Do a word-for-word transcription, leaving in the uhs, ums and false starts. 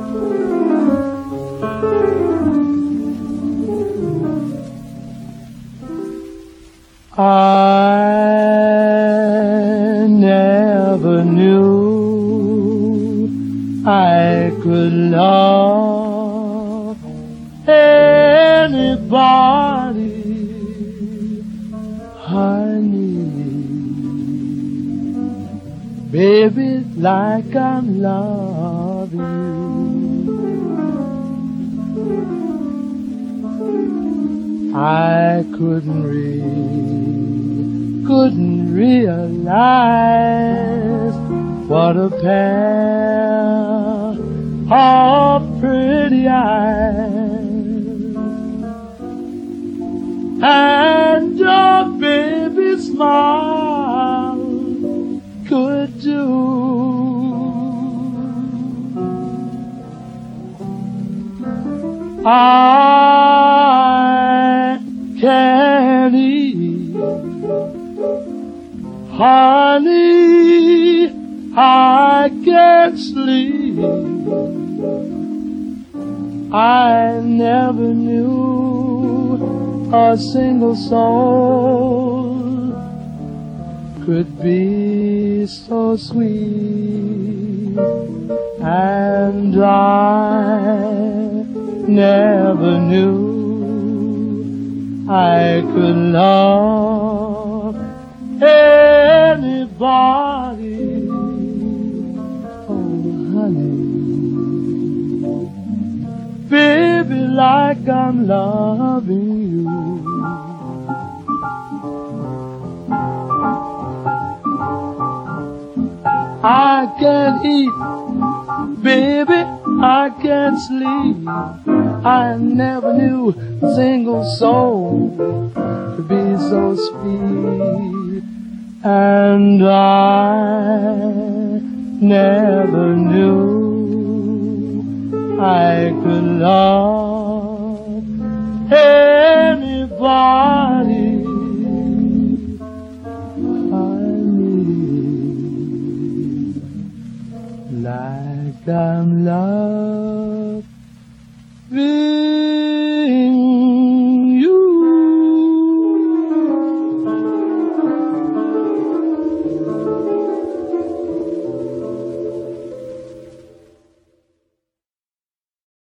I never knew I could love anybody, honey, baby, like I'm loving you. I couldn't read, couldn't realize what a pair of pretty eyes and your baby smile could do. I can't eat, honey, I can't sleep. I never knew a single soul could be so sweet, and I never knew I could love anybody, oh honey, baby, like I'm loving you. I can't eat, baby, I can't sleep. I never knew a single soul could be so sweet, and I never knew I could love anybody, honey, like I'm loving